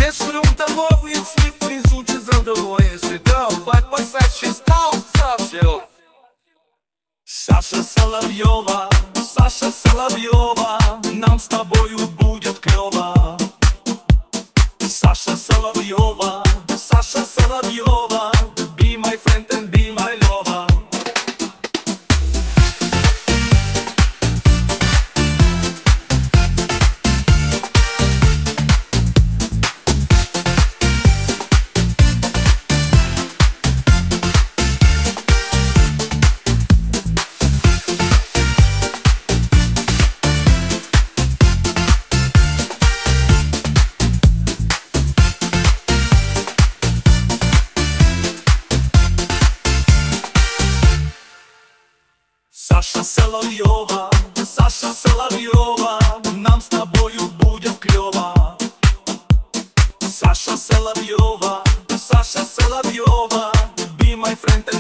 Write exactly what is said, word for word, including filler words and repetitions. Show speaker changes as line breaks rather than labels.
Если он того, если призучит за другое, если давать посадь чистал совсем. Саша Соловьева, Саша Соловьева, нам с тобою будет клёво. Саша Соловьева, Саша Соловьева, be my friend and be my lover. Саша Соловьева, Саша Соловьева, нам с тобою будет клёво. Саша Соловьева, Саша Соловьева, be my friend and